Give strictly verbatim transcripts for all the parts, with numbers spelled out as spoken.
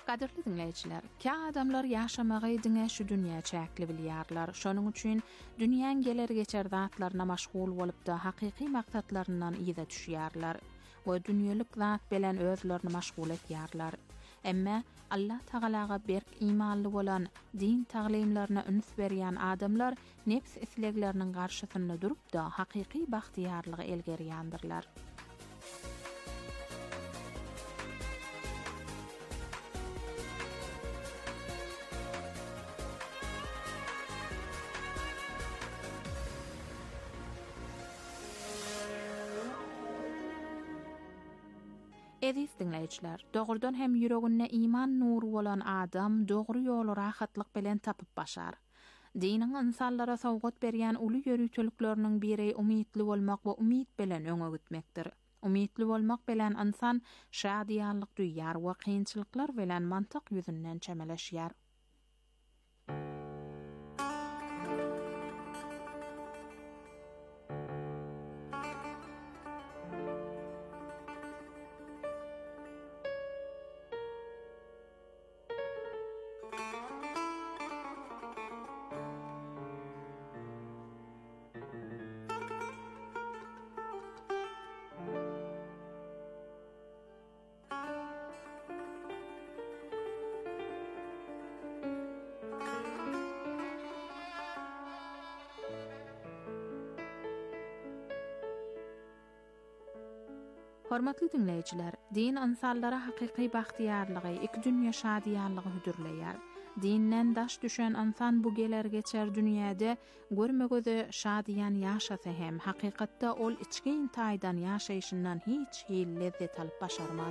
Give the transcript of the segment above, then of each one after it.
Qadirli dinleyiciler, ki adamlar yaşamağı diňe şu dünýä çäkli bilýärler. Şonuň üçin dünýäň geler geçer zatlaryna maşgul bolup da hakyky maksatlaryndan ýyza düşýärler we dünýelik zat bilen özlerini maşgul etýärler. Emma Allah Tagalaga berk imanly bolan din taglimlaryna üns berýän adamlar nefs islegleriniň garşysynda durup da hakyky bagtyýarlygy elgerýändirler. Ediz dinleyiciler, doğrudan hem yüreğine iman nuru olan adam doğru yolu rahatlık bilen tapıp başar. Dinin insanlara sowgat berýän uly ýörütülükleriniň biri umytly bolmak we umyt bilen öňe gitmekdir. Umytly bolmak bilen insan şadiýanlyk duýar we kynçylyklar bilen mantyk ýüzünden çemeleşýär. Hormatly dinleyiciler, din insanlara hakyky bagtyarlygy, iki dünýä şadiýanlygy hüdürleýär. Dinden daş düşen insan bu geler geçer dünýäde görmegöze şadiýan ýaşasa hem hakykatda ol içki intaýdan ýaşaýşyndan hiç hil lezzet alyp başarmaz.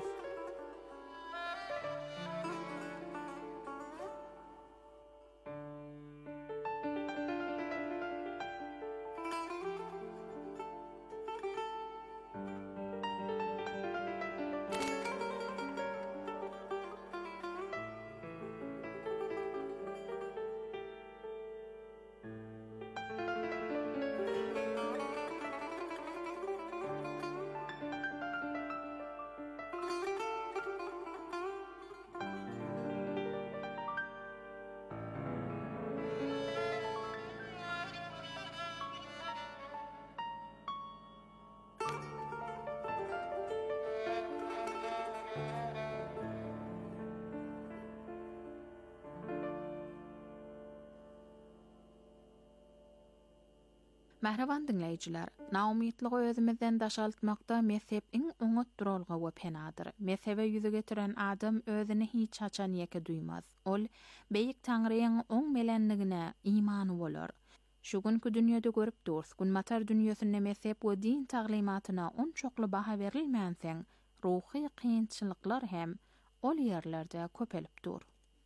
Mehreban dinleyiciler, naumytlygy özümizden daşaltmakda mezhebiň oňat duralgy we penadyr. Mezhebe ýüze getiren adam özüni hiç haçan ýeke duýmaz. Ol beýik Taňryň oň melenligine imany bolar. Şu günkü dünýede görüp durs, günmatar dünýäsinde mezhep we din taglimatyna onçokly baha berilmänseň, ruhy kynçylyklar hem ol ýerlerde köpelip dur.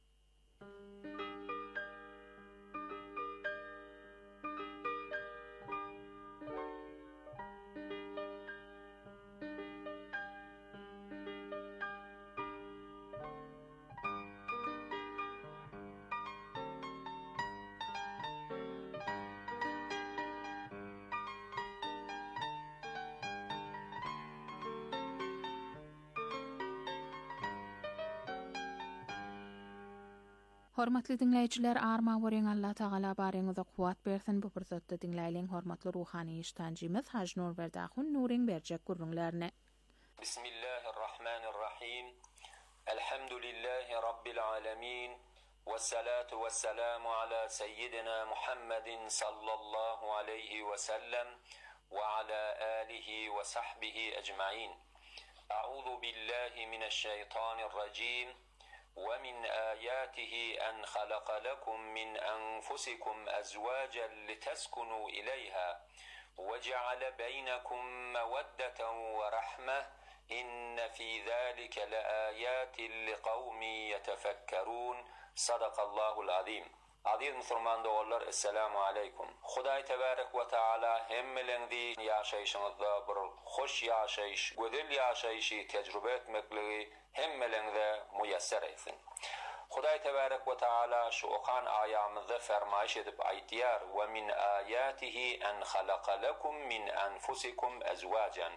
Hormatly dinleyiciler, arma wering Allah Taala baryňyza kuwat bersin. Bu pursatda dinläýän hormatly ruhani iştanjymyz Haj Nurwerdahun Nuring berjek gurrunlaryny. Bismillahirrahmanirrahim. Elhamdülillahi rabbil alamin. Vessalatu vesselamu ala seyyidina Muhammedin sallallahu aleyhi ve sellem ve ala alihi ve sahbihi ecmaîn. A'udhu billahi mineşşeytanirracim. وَمِنْ آيَاتِهِ أَنْ خَلَقَ لَكُمْ مِنْ أَنْفُسِكُمْ أَزْوَاجًا لِتَسْكُنُوا إِلَيْهَا وَجَعَلَ بَيْنَكُمْ مَوَدَّةً وَرَحْمَةً إِنَّ فِي ذَلِكَ لَآيَاتٍ لِقَوْمٍ يَتَفَكَّرُونَ صدق الله العظيم. Aziz Müslüman doğrular, Esselamu Aleyküm. Hudaý Tebarek ve Teala hemmelengdi yaşayışınızda bir hoş yaşayış, güzel yaşayışı tecrübe etmekliği hemmelengde müyesser etsin. Hudaý Tebarek ve Teala şu okan ayamızda fermayış edip aytýar: "Ve min ayatihi en halaka lekum min enfusikum ezwajan."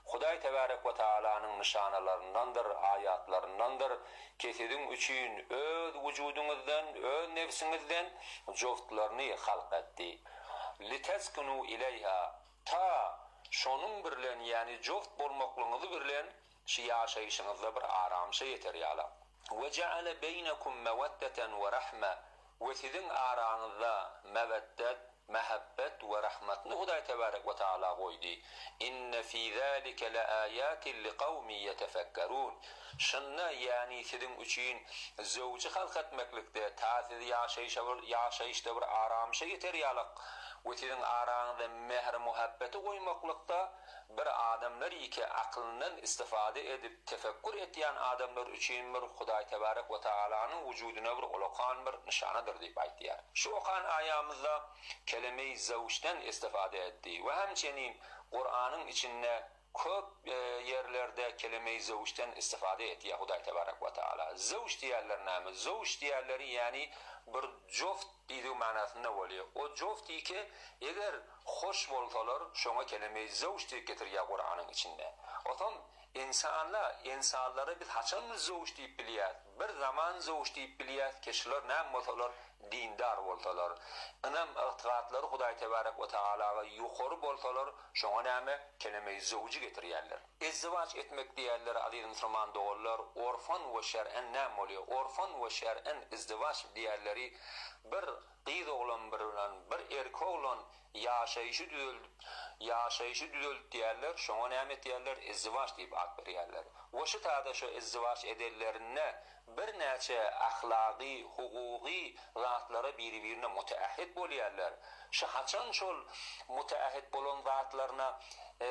Hudaý tebarek we taalanyň nişanalaryndandyr, ayatlaryndandyr. Kesedin üçin öz wujuduňyzdan, öz nefsiňizden joftlaryny halk etdi. Liteskunu ilayha ta şonuň birlen yani joft bolmaklygyňyzy birlen şu ýaşaýyşyňyzda bir aramşa ýeter ýala. Ve ja'ala beynakum mawaddatan we rahma. Ve sizin araňyzda meweddet, mehabbet we rahmatny Hudaý tebarek we taala goýdy. Inne fi zalika laayatin liqaumin yetefekkerun. Şunna yani sizin üçin zowjy halk etmeklikde, täze ýaşaýyşa bir ýaşaýyşda bir aramşa ýeter ýalyk. Ve sizin araňyzda mehr muhabbeti goýmaklykda bir adamlar iki aklynyň istifade edip tefekkür etýän adamlar üçin bir Hudaý tebarek we taalaanyň wujudyna bir ulakan bir nişanadyr diýip aýtdylar. Şu okan ayamyzda kelime-i zawjdan istifade etdi we hemçinin Qur'anyň içinde köp e, yerlerde kelime-i zawjdan istifade etdi Hudaý tebarek we taala. Zawj diýerler näme? Zawj diýerleri yani bir joft diýdiği manasynda bolýar. O joft ki eger hoş bolsalar şoňa kelime-i zawj diýip getirýär Qur'anyň içinde. Otam insanlar insanlara biz haçan zawj diýip bilýär. Bir zaman zawj diýip bilýär, kişiler näme bolsalar dindar bolsalar, anam ıqtiqatlary Hudaý tebarek we taalaga ýokary bolsalar, şoňa näme kelime-i zawjy getirýärler. İzdivaç etmek diýerler aziz musulman dogullar, orfan we şer'en näme bolýar? Orfan we şer'en izdivaç diýerleri bir gyz oglan bilen bir erkek oglan ýaşaýyşy düzelt, ýaşaýyşy düzelt diýerler, şoňa näme diýerler? İzdivaç diýip ad berýärler. O şu taýda şu izdivaç edenlerine bir näçe ahlaqy, huquqy zatlara biri-birine mutaahhid bolýarlar. Şu haçan şol mutaahhid bolan zatlaryna e,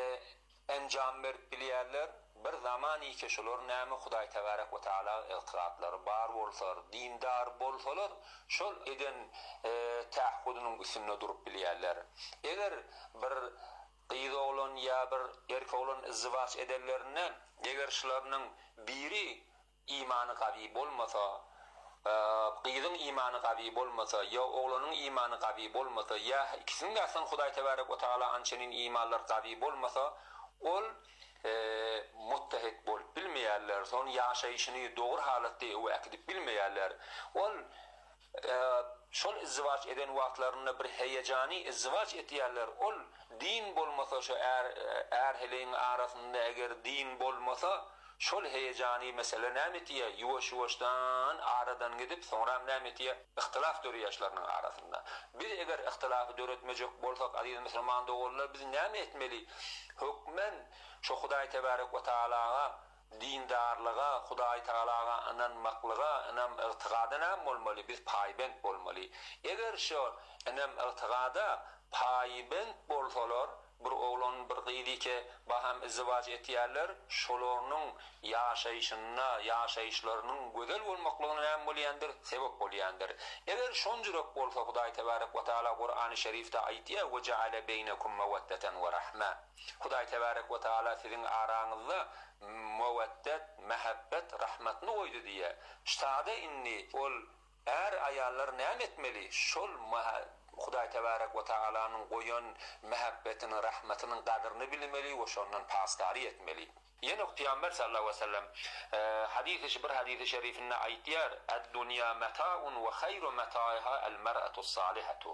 enjam berip bilýärler. Bir zaman iki şolar näme Hudaý tebarek we taala ıqtiqatlary bar bolsalar, dindar bolsalar, şol eden e, taahhudynyň üstünde durup bilýärler. Eger bir gyz oglan ýa bir erkek oglan izdivaç edenlerine eger şolaryň biri imany gawy bolmasa, gyzyň imany gawy bolmasa, ýa oglanyň imany gawy bolmasa, ýa ikisiniň de aslyn Hudaý tebarek we taala ançenin imanlar gawy bolmasa, ol e, muttahid bolup bilmeýärler, son ýaşaýyşyny dogry halatda we akdip bilmeýärler. Ol e, şol izdivaç eden wagtlaryna bir heýejany izdivaç etýärler. Ol din bolmasa, şu er er heleň arasynda eger din bolmasa, şol heýejany mesele näme diýe ýuwaş-ýuwaşdan aradan gidip sonra näme diýe ihtilaf döri ýaşlarynyň arasynda. Biz eger ihtilafy döretmejek bolsak aziz musulman dogullar biz näme etmeli? Hökmen şu Hudaý tebarek we taalaga dindarlyga, Hudaý taalaga inanmaklyga, inam ıqtiqadyna bolmaly, biz paýbend bolmaly. Eger şu inam ıqtiqada paýbend bolsalar, bir oglan bir gyzy ki baham izdivaç etýärler, şolaryň ýaşaýyşyna, ýaşaýyşlarynyň gözel bolmaklygyna näme bolýandyr? Sebep bolýandyr. Eger şonjurok bolsa Hudaý tebarek we taala Qur'an-ı Şerifde aýtýar: "Ve ja'ala beynakum mawaddatan we rahma." Hudaý tebarek we taala siziň araňyzda meweddet, mehabbet, rahmatny goýdy diýe. Ştada inni ol er aýallar näme etmeli? Şol Hudaý tebarek we taalanyň goýan mehabbetini, rahmatinin qadryny bilmeli we şondan pasdary etmeli. Ýene Peygamber sallallahu aleyhi ve sellem e, hadis-i bir hadis-i şerifinde aýtýar: "Ed-dunya mata'un we hayru mata'iha el-mar'atu s-salihatu."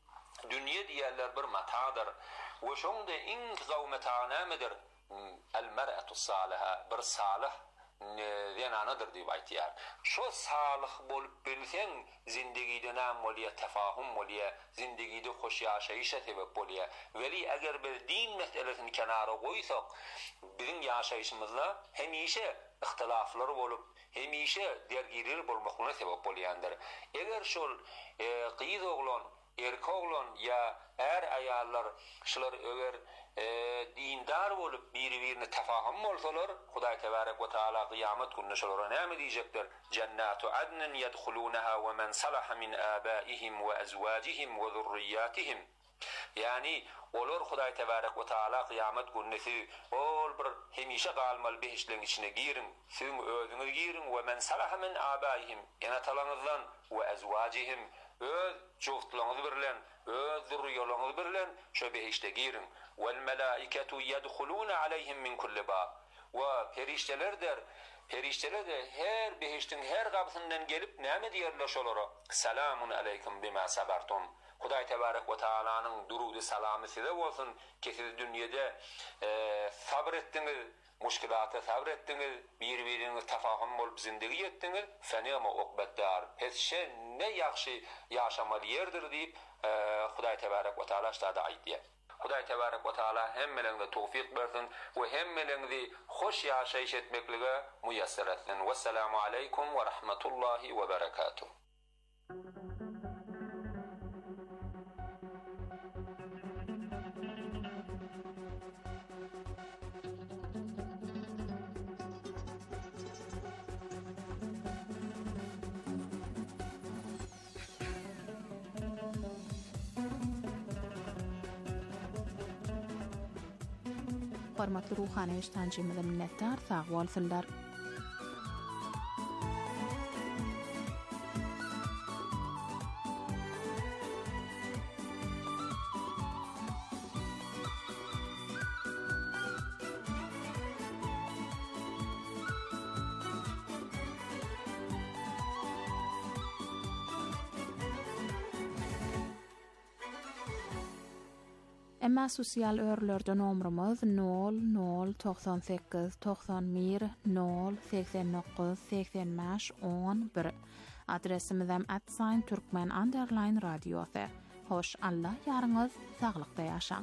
Dünýä diýerler bir matadır we şonda iň gawy mata nämedir? El-mar'atu s-saliha, bir salih zenanadır diýip aýtýar. Şo salih bolup bilseň zindagide näme bolýar? Tefahum bolýar, zindagide hoş ýaşaýyşa sebep bolýar. Weli eger bir din meselesini kenara goýsak, biziň ýaşaýyşymyzda hemişe ihtilaflar bolup, hemişe dergirler bolmaklygyna sebep bolýandyr. Eger şol e, gyz oglan, erkek oglan ýa er aýallar şular öger e, dindar bolup biri-birine tefahum bolsalar, Hudaý tebarek we taala kıyamet gününe şolara näme diýjekdir? Cennatu adnin yedhulunaha we men salaha min abaihim we azwajihim we zurriyyatihim. Yani olar Hudaý tebarek we taala kıyamet gününe ol bir hemişe galmal behişleň içine girin, siň özüňiz girin we men salaha min abaihim, ena talaňyzdan we azwajihim, öz joftlaňyz birlen, öz zurriýalaňyz birlen şo behişde girin. والملائكة يدخلون عليهم من كل bab. Ve perişteler der, perişteler de her behiştin her kapısından gelip näme diýerler şolara? Selamun aleykum bima sabartum. Hudaý tebarek we taalanyň durudy salamy size bolsun. Kesidi dünýede e, sabr etdiňiz, muşkilaty sabr etdiňiz, bir-biriňiz tafahum bolup zindigi etdiňiz. Fenema ukbetdar. Hesşe ne ýaxşy ýaşamaly ýerdir diýip e, Hudaý tebarek we taala şada aýtdy. Hudaý tebarek we taala hemmeleňize tawfik bersin we hemmeleňizi hoş ýaşaýyş etmeklige muyassar etsin. Vesselamu aleykum we rahmetullahi we berekatuh. Hormatly ruhany eşitänjimizden minnetdar, sag bolsunlar. Emma sosial örlerde nomrumuz nol nol doksan sekiz doksan bir nol seksen dokuz seksen beş on bir. Adresimiz hem at sign Türkmen underline radyosu. Hoş Allah yarınız sağlıkta yaşan.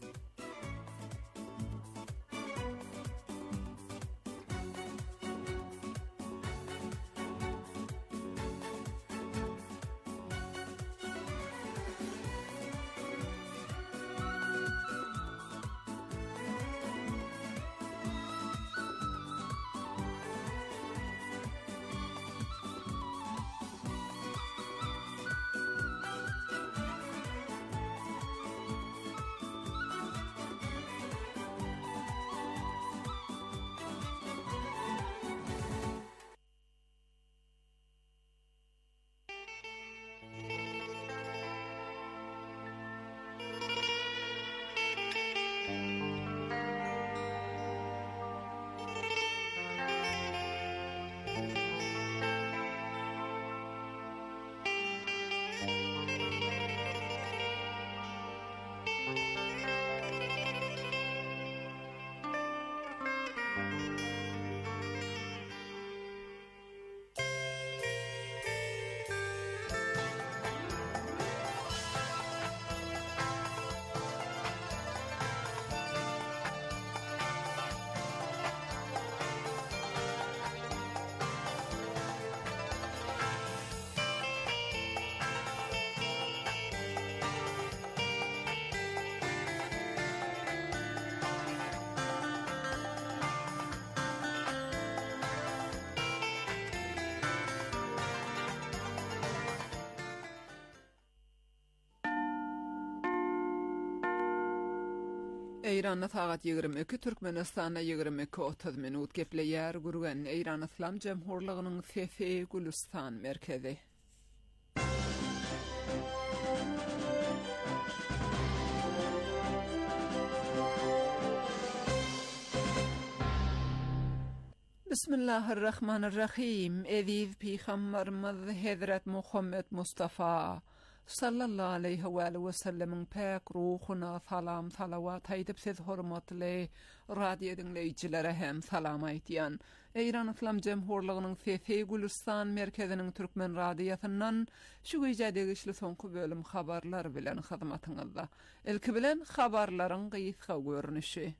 Eýranda sagat ýigirme iki, Türkmenistanda ýigirme iki otuz minut gepleýär gurgan Eýran Islam Jemhurlygynyň Fefe Gülistan merkezi. Bismillahirrahmanirrahim. Eziz Peygamberimiz Hazret Muhammed Mustafa sallallahu aleyhi ve aleyhi ve sellemin pek ruhuna salam salavat aýdyp siz hormatly radio dinleýijilere hem salam aýtýan. Eýran Islam Jemhurlygynyň Fefe Gülistan merkeziniň Türkmen radiosundan şu güýjädegi işli soňky bölüm habarlar bilen hyzmatyňyzda. Ilki bilen habarlaryň gysga görnüşi.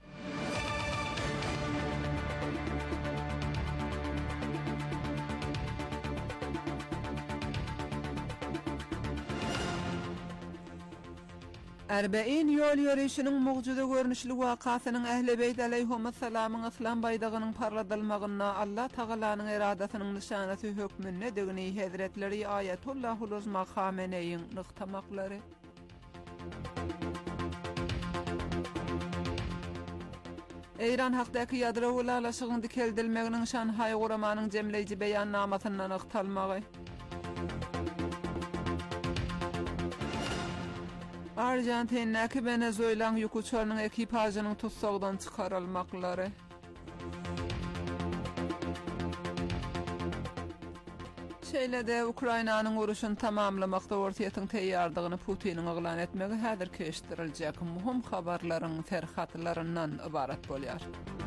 Erbein yol yürüyüşinin mucizeli görünüşlü wakasynyň Ähli Beyt aleyhissalamyň aslan baydagynyň parladylmagyna Allah Taalanyň iradasynyň nişanasy hökmüne degini Hazretleri Ayatullahul Uzma Khameneýiň nykdamaklary. Eýran hakdaky ýadro ulalaşygyny dikeldilmeginiň Şanhay guramanyň jemleýiji beýannamasyna nykdalmagy. Arjantin'deki Venezuelan yük uçarının ekipajının tutsaqdan çıkarılmaqları. Şeýle-de Ukrainanyň uruşyny tamamlamakda ortaýatyň teýýardygyny Putinin oglan etmegi häzir keşdiriljek muhim habarlaryň terhatlaryndan ibarat bolýar.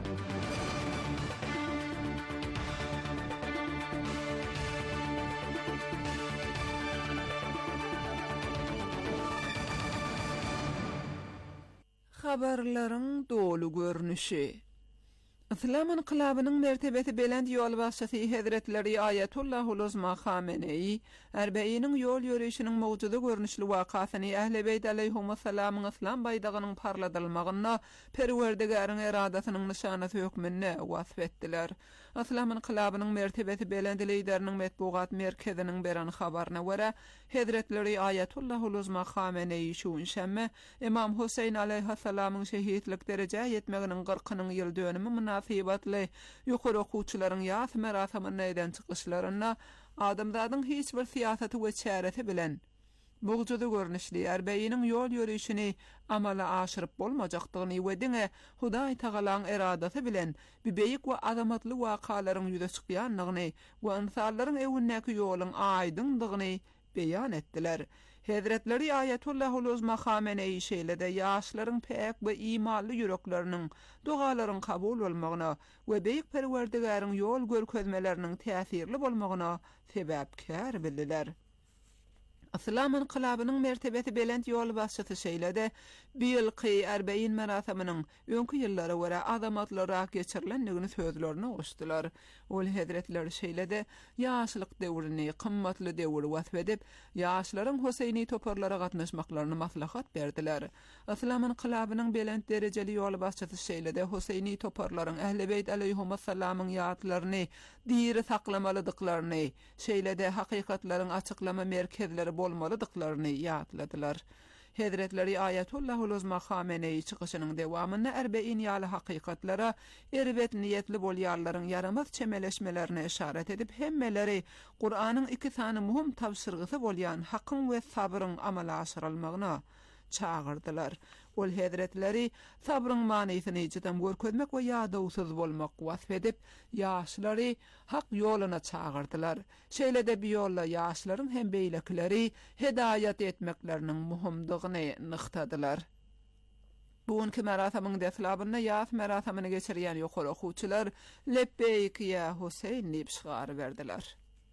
Habarlaryň dolu görnüşi. İslam inqilabynyň mertebeti belend ýol başçysy Hazretleri Ayatullahul Uzma Khamenei Erbeýiniň ýol ýörüşiniň mowjuda görnüşli wakasyny Ähli Beyt aleyhimussalamyň islam baýdagynyň parladylmagyna Perwerdigäriň eradasynyň nyşanasy hökmünde wasf etdiler. İslam inqilabynyň mertebeti belend lideriniň metbuat merkeziniň beren habaryna görä Hazretleri Ayatullahul Uzma Khamenei şu şämme İmam Husayn aleyhissalamyň şehitlik derejä ýetmeginiň qırkynyň ýyl dönümi münasibatly ýokary okuwçylaryň ýas merasamyny eden çykyşlaryna adamzadyň hiç bir siýasaty we çäresi bilen mowjuda görnüşli Erbeýiniň ýol ýörüşini amala aşyryp bolmajakdygyny we diňe Hudaý Tagalaň eradasy bilen beýik we azamatly wakalaryň ýüze çykýanlygyny we insanlaryň ewünnäki ýoluň aýdyndygyny beýan etdiler. Hazretleri Ayatullahul Uzma Khamenei şeýle-de ýaşlaryň pek we imanly ýürekleriniň dogalaryň kabul bolmagyna we beýik Perwerdigäriň ýol görkezmeleriniň täsirli bolmagyna sebäpkär bildiler. İslam inqilabynyň mertebeti belend ýol başçysy şeýle-de biýilki Erbeýin merasamynyň öňkü ýyllara görä azamatlarak geçirilendigini sözlerini goşdylar. Ol Hazretleri şeýle-de ýaşlyk döwrini kymmatly döwür wasf edip, ýaşlaryň Husayni toparlara gatnaşmaklaryny maslahat berdiler. İslam inqilabynyň belend derejeli ýol başçysy şeýle-de Husayni toparlaryň Ähli Beyt aleyhimussalamyň ýatlaryny diýri saklamalydyklaryny, şeýle-de hakykatlaryň açyklama merkezleri bolmalydyklaryny ýatladylar. Hazretleri Ayatullahul Uzma Khamenei çykyşynyň dewamynda Erbeýin ýaly hakykatlara erbet niýetli bolýarlaryň yaramaz çemeleşmelerine işaret edip hemmeleri Kur'anyň iki sany muhim tapşyrgyzy bolýan hakyň we sabryň amala aşyrylmagyna çağırdılar. Ol Hazretleri sabryň manysyny ýetem görkezmek we ýadawsyz bolmak wasf edip ýaşlary hak ýoluna çağırdılar. Şeýle-de bir ýolla ýaşlaryň hem beýlekleri hedayat etmekleriniň muhimdygyny nyktadylar. Bugunky merasamyň deslabyna ýas merasamyny geçirýän ýokary okuwçylar Lebbeyk ya Husayn diýip şygar berdiler.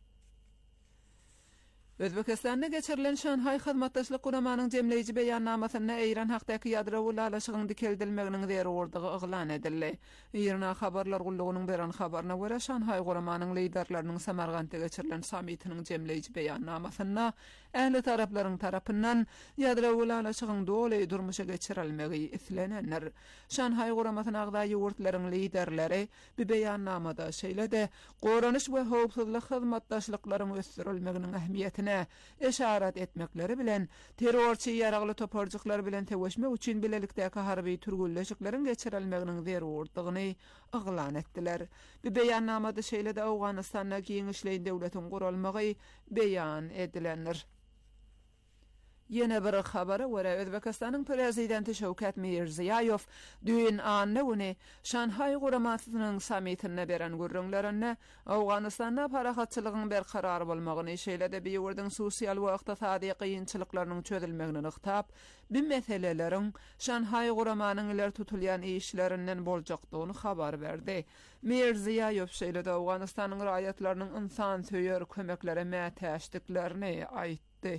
Özbekistanda geçirilen Şanhay Hyzmatdaşlyk Guramanyň jemleýiji beýannamasyna Eýran hakdaky ýadrowy ulaşygyň dikeldilmeginiň zerurdygy eglan edildi. Ýerine habarlar gullugynyň beren habaryna görä Şanhay Guramanyň liderleriniň Samargandda geçirilen samitiniň jemleýiji beýannamasyna ähli taraplaryň tarapyndan ýadrowy ulaşygyň doly durmuşa geçirilmegi islenenler. Şanhay Guramasyna agdaý ýurtlaryň liderleri bu beýannamada şeýle-de goranyş we howpsuzlyk hyzmatdaşlyklaryň ösdürilmeginiň ähmiýetini eşarat etmekleri bilen terrorçy ýaragly toparjyklar bilen teweşmek üçin bilelikdäki harby türgülleşikleriň geçirilmeginiň zerurdygyny eglan etdiler. Bu beýannamada şeýle-de Awganystanda giň işleýän döwletiň gurulmagy beýan edilenler. Yine bir habara görä Özbekistanyň prezidenti Şawkat Mirziýaýow düýün anyny Şanhay Guramasynyň samitine beren gürrüňlerine Awganystanda parahatçylygyň berkarar bolmagyny şeýle-de bir ýurduň sosial we ykdysady kynçylyklarynyň çözülmegini ykdap, bu meseleleriň Şanhay Guramanyň iler tutulýan işlerinden boljakdygyny habar berdi. Mirziýaýow şeýle-de Awganystanyň raýatlarynyň insan söýer kömeklere mätäşdiklerini aýtdy.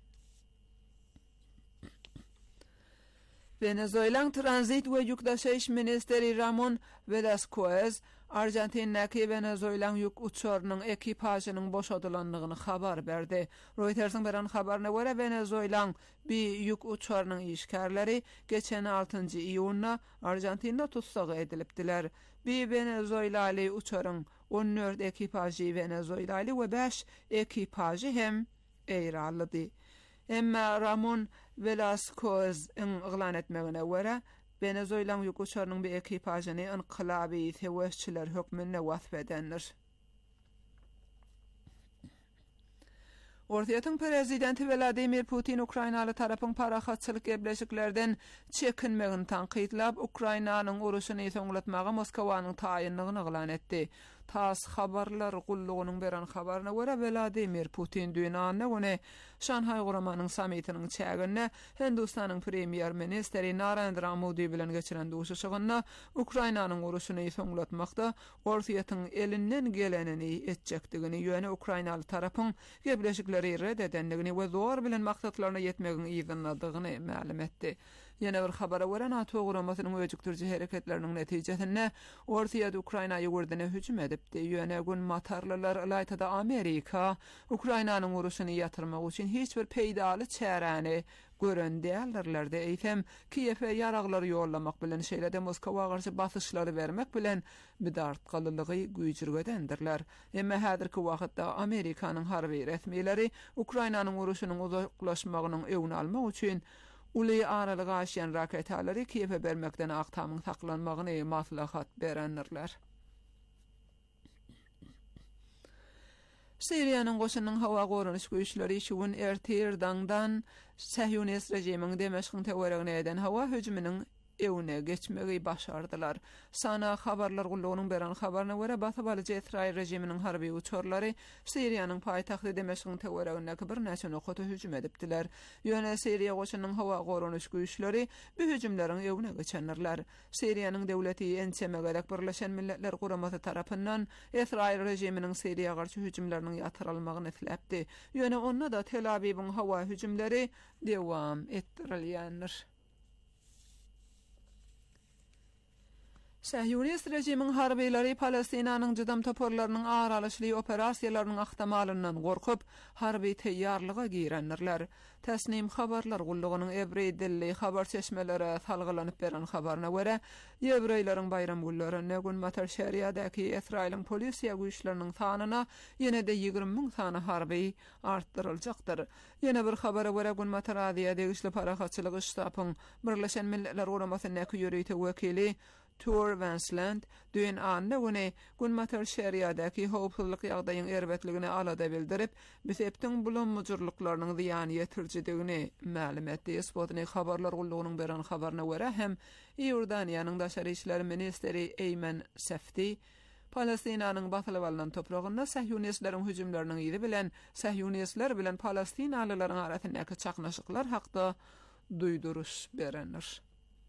Venezuelan Transit we Ýükdaşyş ministeri Ramon Velasquez Arjantin'däki Venezuelan ýük uçarynyň ekipajynyň boşadylandygyny habar berdi. Reuters'ň beren habaryna görä Venezuelan bir ýük uçarynyň işgärleri geçen altıncı iýunda Arjantin'de tutsak edilipdiler. Bir Venezuelaly uçaryň on dört ekipajy Venezuelaly we beş ekipajy hem eýralydy. Emma Ramon Velasquez'in eglan etmegine görä Venezuelan ýük uçarynyň bir ekipajyny inqilaby teweşçiler hökmünde wasf edenler. Ortiyatın prezidenti Vladimir Putin Ukraynalı tarapın paraxatçılık gebleşiklerden çekinmegini tanqidlap, Ukraynanyň uruşyny soňlatmaga Moskwanyň taýinlygyny elan etdi. Tas habarlar gullugynyň beren habaryna görä Vladimir Putin dünýäne güne Şanhay Guramanyň samitiniň çägine Hindistanyň premier ministri Narendra Modi bilen geçiren duşuşygyna Ukraynanyň uruşyny soňlatmakda Ortiýatyň elinden gelenini etjekdigini ýöne Ukraynaly tarapyň gebleşikleri red edenligini we zor bilen maksatlaryna ýetmegiň ýygynadygyny ma'lum etdi. Ýene bir habara görä NATO guramasynyň öýjükdirji hereketleriniň netijesinde Ortiýada Ukraynaýa gördüne hüjüm edipdi. Ýöne gün matarlylar Laytada Amerika Ukraynanyň uruşyny ýatyrmak üçin hiç bir peýdaly çäreni gören däldirlerde eýtem Kiýewe ýaraglar ýollamak bilen şeýlede Moskwa garşy basyşlary bermek bilen bidartgalylygy güýjürgedendirler. Emma häzirki wagtda Amerikanyň harby resmiýetleri Ukraynanyň uruşynyň uzaklaşmagynyň öňüni almak üçin uly aralyga aşýan raketalary Kiýewe bermekden agtamyň saklanmagyny maslahat berenler. Siriýanyň goşunyň hawa goranyş güýçleri şuwun ertirdandan Sahyonist rejimiň Demeşkiň teweregine eden hawa hüjüminiň evine geçmegi başardılar. Sana habarlar gullugynyň beren habaryna görä Basabalyjy Israil rejiminiň harby uçurlary Siriýanyň paýtagty Demeşkiň teweregine bir näçe nokata hüjüm edipdiler. Ýöne Siriýa goşunyň hawa goranyş güýçleri bu hüjümleriň evine geçenler. Siriýanyň döwleti Ensemegedek Birleşen Milletler Guramasy tarapyndan Israil rejiminiň Siriýa garşy hüjümleriniň ýatyrylmagyny isläpdi. Ýöne onda da Tel Aviwiň hawa hüjümleri dewam etdirilýändir. Sahyonist rejimiň harbiýleri Palestinanyň jydam toporlarynyň aralyşly operasiýalarynyň ahtamalyndan gorkup, harby teýýarlyga girenler. Täsnim habarlar gullugynyň ebrey dilli habar çeşmelere salgylanyp beren habaryna görä, Ýewreýleriň bayram günlerine gün Matar şäheriniňdäki Israiliň polisiýa güýçleriniň sanyna ýene-de ýygrimi miň sany harby artdyryljakdyr. Ýene bir habara görä gün Matar degişli paraxatçylygy ştabyň Birleşen Milletler Guramasynyň ýörüýte wekili Tor Vansland düýün anna güne gün Matar şäheriniňdäki howpsuzlyk ýagdaýynyň erbetligini alada bildirip, biseptiň bulanmajyrlyklarynyň ziýany ýetirjidigini ma'lum etdi. Sputnik habarlar gullugynyň beren habaryna görä hem Ýordaniýanyň daşary işler ministri Eymen Safdi Palestinanyň basylyp alynan topragyna Sahyonistlerin hüjümleriniň ýeri bilen Sahyonistler bilen Palestinalylaryň arasyndaky çaknaşyklar hakda duýduruş berenler.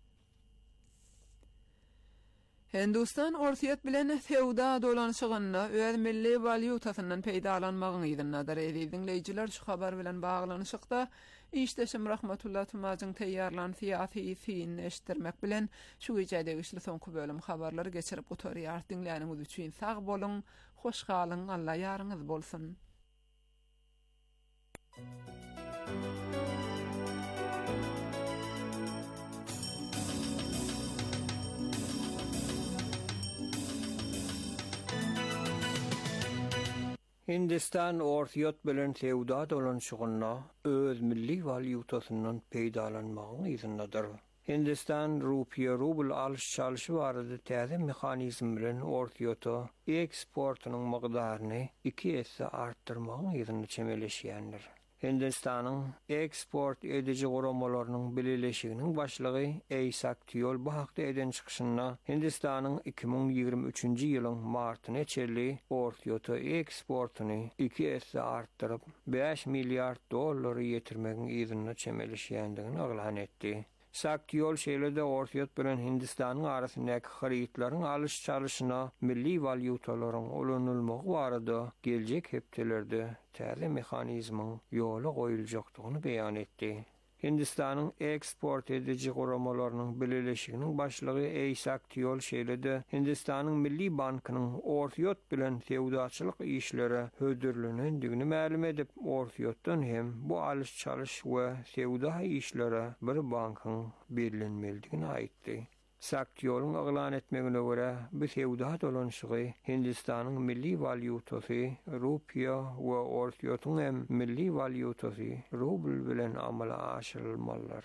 Hindistan Ortiýat bilen feuda dolanşygyna öz milli valyutasyndan peýdalanmagyny ýygnadar edildiňleýijiler şu habar bilen baglanyşykda işdeşim Rahmatullah Tumazyň teýýarlan fiýaty fin eşitdirmek bilen şu gecede işli soňky bölüm habarlary geçirip oturýar. Dinleýäniňiz üçin sag bolun, hoş galyň, Allah ýaryňyz bolsun. Hindistan Ortiýat bilen sewda dolanşygyna öz milli valyutasyndan peýdalanmagyny ýygnadar. Hindistan rupiýa rubl alış-çalyşy barada täze mehanizm bilen Ortiýata eksportynyň mygdaryny iki esse artdyrmagyny ýygyny çemeleşýändir. Hindistanyň eksport edici guramalarynyň bileşiginiň başlygy Eysak Tiyol bu hakda eden çykyşyna Hindistanyň iki ming ýigirme üçinji ýylyň martyna çelli Ortiýata eksportyny iki esse artdyryp beş milliard dollary ýetirmegiň ýygyny çemeleşýändigini elan etdi. Sakyol şeýlede Ortiýat bilen Hindistanyň arasyndaky harytlaryň alış-çalyşyna milli valyutalaryň ulanylmagy barada geljek hepdelerde täze mehanizmiň ýola goýuljakdygyny beýan etdi. Hindistanyň eksport edici guramalarynyň bileşiginiň başlygy Eysak Tiyol şeýlede Hindistanyň Milli Bankynyň Ortiýat bilen sewdaçylyk işleri hödürlenendigini ma'lum edip, Ortiýatdan hem bu alış-çalyş we sewda işleri bir bankyň bellenmeligini aýtdy. Sakyolun elan etmegine göre bu sewda dolanşygy Hindistanyň milli valyutasy rupiýa we Ortiýatyň hem milli valyutasy rubl bilen amala aşyrylmalar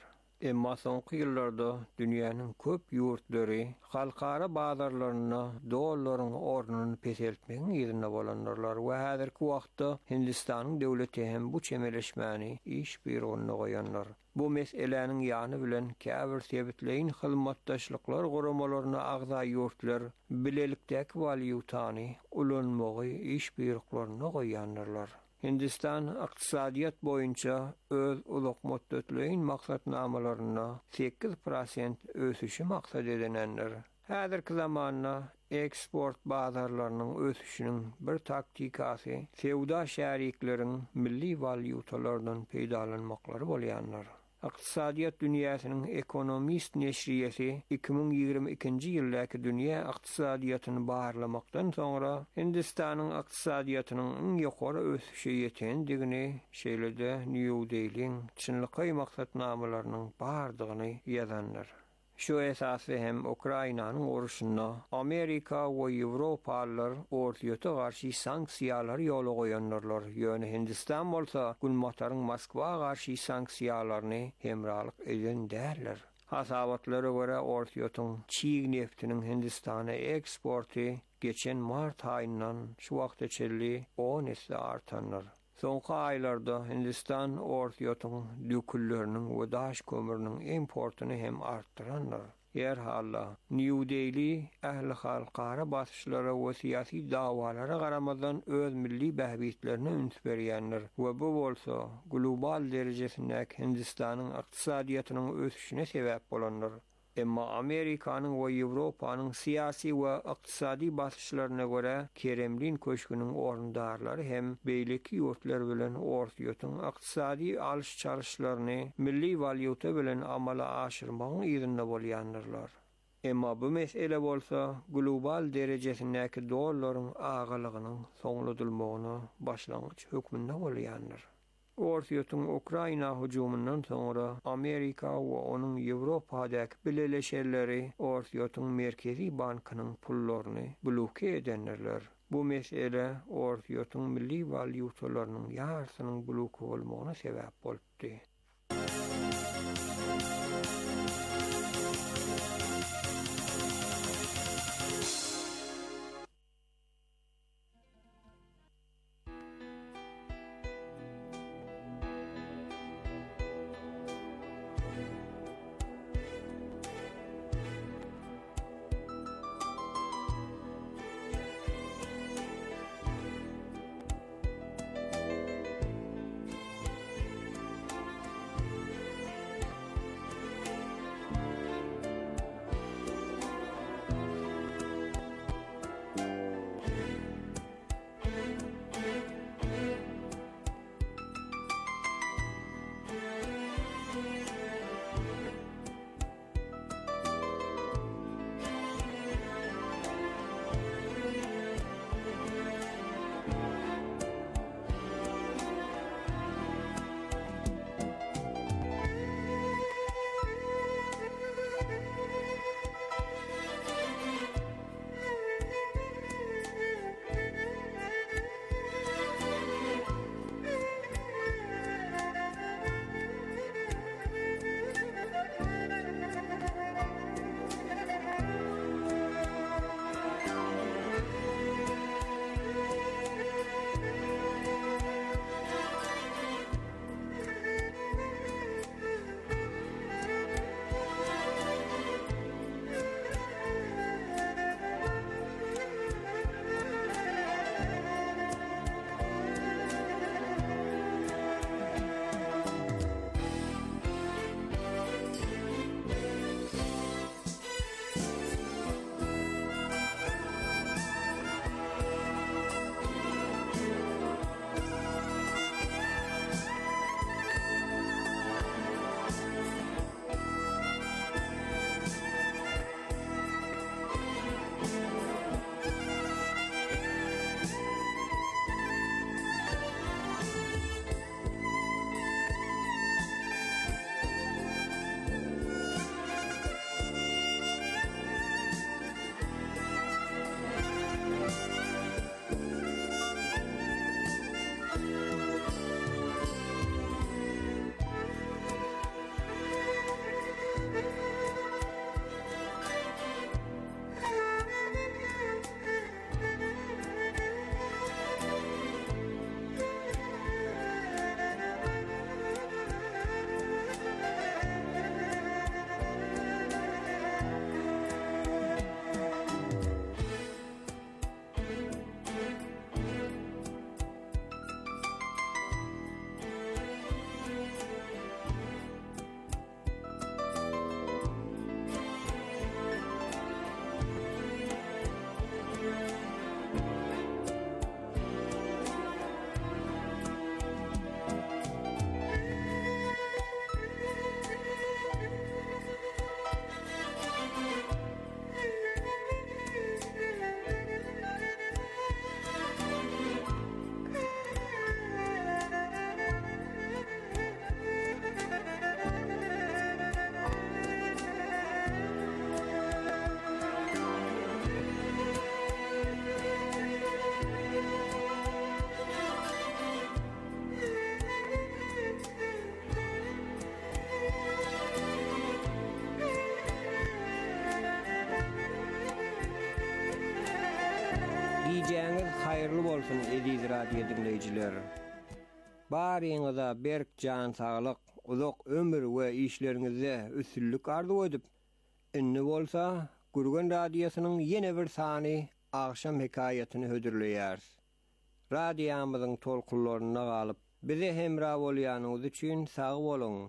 Emma soňky ýyllarda dünýäniň köp ýurtlary halkara bazarlaryna dollaryň ornuny peseltmegiň ýerine bolanlar we häzirki wagtda Hindistanyň döwleti hem bu çemeleşmäni iş birowna goýanlar. Bu meseleniň ýany bilen käbir sebitleýin hyzmatdaşlyklar goramalaryna agza ýurtlar bilelikdäki walyutany ulanmagy iş birowlaryna goýanlar. Hindistan iqtisadiýat boýunça öz ulak muddatlyň maksatnamalaryna sekiz prosent ösüşi maksat edenler. Häzirki zamanda eksport bazarlarynyň ösüşiniň bir taktikasy sewda şärikleriň milli walyutalardan peýdalanmaklary bolýanlar. Iqtisadiýat dünýäsiniň ekonomist neşriyesi iki bin ýigirme ikinji ýyldaky dünýä iqtisadiýatyny baharlamakdan soňra Hindistanyň iqtisadiýatynyň iň ýokary ösüşe ýetendigini, şeýle-de New Delhi'ň çynlyky maksatnamalarynyň bardygyny ýazanlar. Şu esasy hem Ukrainanyň uruşyna Amerika we Ýewropalylar ortaýa garşy sanksiýalar ýoly goýanlar. Ýöne Hindistan bolsa gulmataryň Moskwa garşy sanksiýalaryny hemralyk eden därler. Hasabatlara göre ortaýatyň çiğ neftiniň Hindistana eksporty geçen mart aýyndan şu wagta çelli on esle artanlar. Soňky aýlarda Hindistan ortaýatyň dökülleriniň we daş kömüriniň importyny hem artdyranlar. Ýer halla New Delhi ähli halkara basyşlara we syýasy dawalara garamadan öz milli bähbitlerini üns berýänler we bu bolsa global derejesindäki Hindistanyň iqtisadiýatynyň ösüşine sebäp bolanlar. Emma Amerikanyň we Ýewropanyň syýasy we ykdysady basyşlaryna görä Kremlin köşküniň orundarlary hem beýleki ýurtlar bilen ortaýatyň ykdysady alış-çalyşlaryny milli walyuta bilen amala aşyrmagyň ýerinde bolýanlar. Emma bu mesele bolsa global derejesindäki dollaryň agalygynyň soňladylmagyna başlangyç hökmünde bolýanlar. Ortaýatyň Ukraina hüjumundan soňra Amerika we onuň Ýewropadaky bileleşerleri Ortaýatyň Merkezi bankynyň pullaryny blokade edenler. Bu mesele Ortaýatyň milli walyutalarynyň ýarsynyň blokade bolmagyna sebäp bolupdy. Giyeceğiniz hayırlı bolsun ediz radio dinleyiciler. Barýyňyza berk jan saglyk, uzak ömür we işleriňizde üstünlük arzu edip, inni bolsa Gurgun Radiosynyň ýene bir sany akşam hekaýatyny hödürleýär. Radiýamyzyň tolkunlaryna galyp, bize hemra bolýanyňyz üçin sag bolun.